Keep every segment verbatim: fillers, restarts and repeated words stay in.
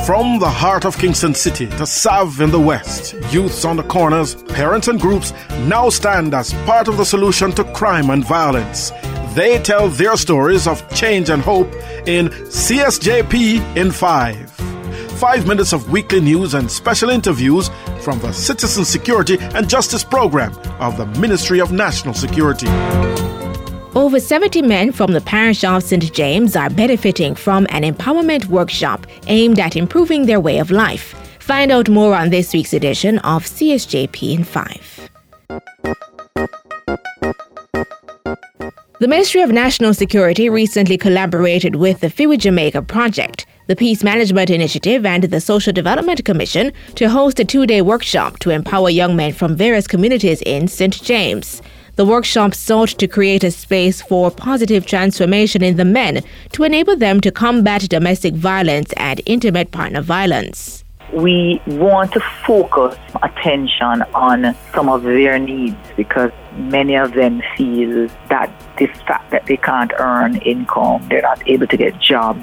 From the heart of Kingston City to Sav in the West, youths on the corners, parents and groups now stand as part of the solution to crime and violence. They tell their stories of change and hope in C S J P in five. Five minutes of weekly news and special interviews from the Citizen Security and Justice Program of the Ministry of National Security. Over seventy men from the parish of Saint James are benefiting from an empowerment workshop aimed at improving their way of life. Find out more on this week's edition of C S J P in five. The Ministry of National Security recently collaborated with the Fiwi Jamaica Project, the Peace Management Initiative, and the Social Development Commission to host a two-day workshop to empower young men from various communities in Saint James. The workshop sought to create a space for positive transformation in the men to enable them to combat domestic violence and intimate partner violence. We want to focus attention on some of their needs because many of them feel that this fact that they can't earn income, they're not able to get jobs,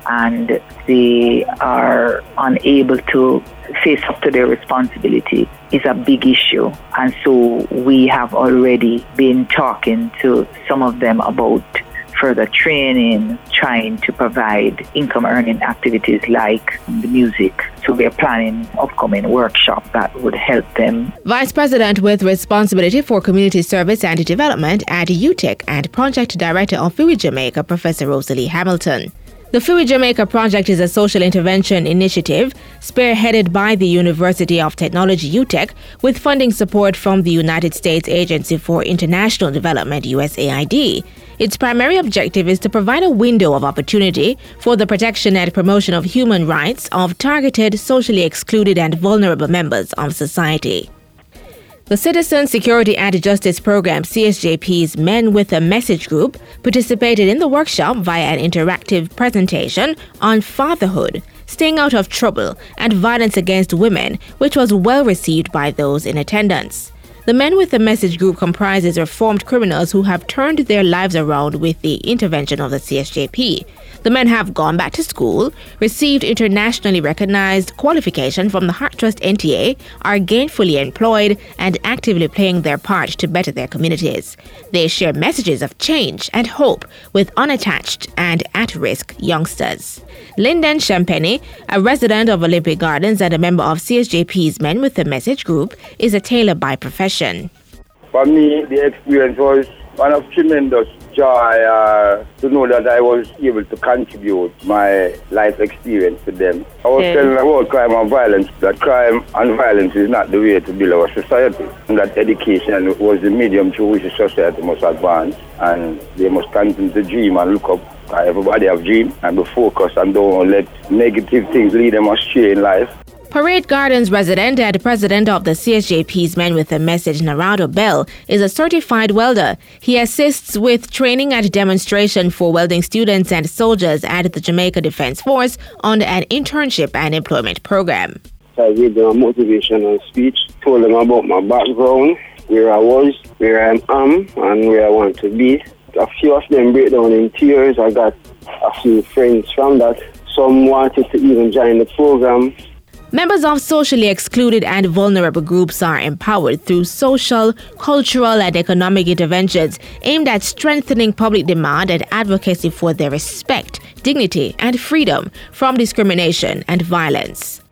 and they are unable to face up to their responsibility is a big issue. And so we have already been talking to some of them about further training, trying to provide income earning activities like the music. So we're planning upcoming workshop that would help them. Vice President with responsibility for community service and development at U T E C and Project Director of Fiwi Jamaica, Professor Rosalie Hamilton. The Fiwi Jamaica Project is a social intervention initiative spearheaded by the University of Technology U T E C with funding support from the United States Agency for International Development, U S A I D. Its primary objective is to provide a window of opportunity for the protection and promotion of human rights of targeted, socially excluded and vulnerable members of society. The Citizen Security and Justice Program, C S J P's Men with a Message group, participated in the workshop via an interactive presentation on fatherhood, staying out of trouble, and violence against women, which was well received by those in attendance. The Men with a Message group comprises reformed criminals who have turned their lives around with the intervention of the C S J P. The men have gone back to school, received internationally recognized qualification from the Heart Trust N T A, are gainfully employed, and actively playing their part to better their communities. They share messages of change and hope with unattached and at-risk youngsters. Lyndon Champagny, a resident of Olympic Gardens and a member of C S J P's Men with a Message group, is a tailor by profession. For me, the experience was one of tremendous joy uh, to know that I was able to contribute my life experience to them. I was yeah. telling about crime and violence, that crime and violence is not the way to build our society. And that education was the medium through which the society must advance, and they must continue to dream and look up. Everybody have dreams and be focused and don't let negative things lead them astray in life. Parade Gardens resident and president of the C S J P's Men with a Message, Narado Bell, is a certified welder. He assists with training and demonstration for welding students and soldiers at the Jamaica Defense Force on an internship and employment program. I gave them a motivational speech, told them about my background, where I was, where I am, and where I want to be. A few of them break down in tears. I got a few friends from that. Some wanted to even join the program. Members of socially excluded and vulnerable groups are empowered through social, cultural, and economic interventions aimed at strengthening public demand and advocacy for their respect, dignity, and freedom from discrimination and violence.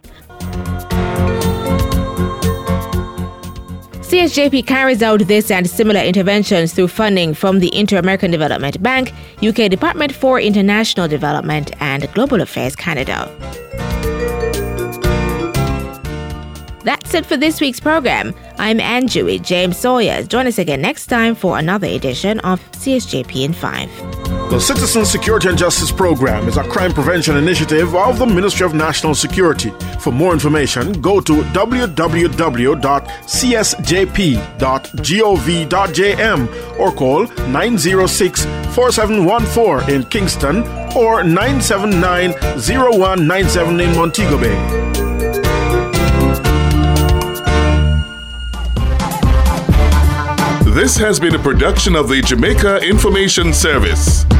C S J P carries out this and similar interventions through funding from the Inter-American Development Bank, U K Department for International Development, and Global Affairs Canada. That's it for this week's program. I'm Anjui James Sawyers. Join us again next time for another edition of C S J P in five. The Citizen Security and Justice Program is a crime prevention initiative of the Ministry of National Security. For more information, go to w w w dot c s j p dot gov dot j m or call nine zero six, four seven one four in Kingston or nine seven nine, zero one nine seven in Montego Bay. This has been a production of the Jamaica Information Service.